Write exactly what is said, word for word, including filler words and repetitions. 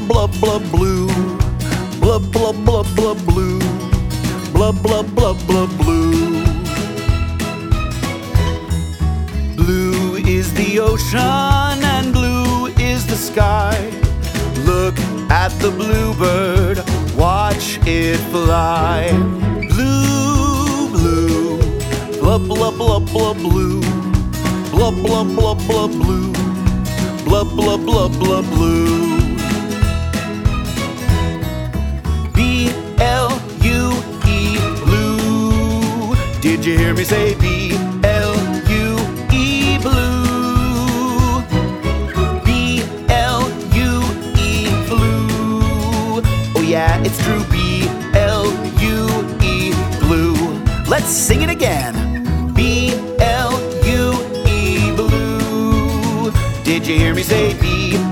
blah blah blue. Blah blah blah blah blue. Blah blah blah blah blue. Blue is the ocean and blue is the sky. Look at the bluebird, watch it fly. Blue, blue, blah blah blah blah blue. Blah blah blah blah blue. Blah blah blah blah blue. B L U E blue. Did you hear me say B L U E blue? B L U E blue. Oh yeah, it's true, B L U E blue. Let's sing it again. B L U E blue. Did you hear me say B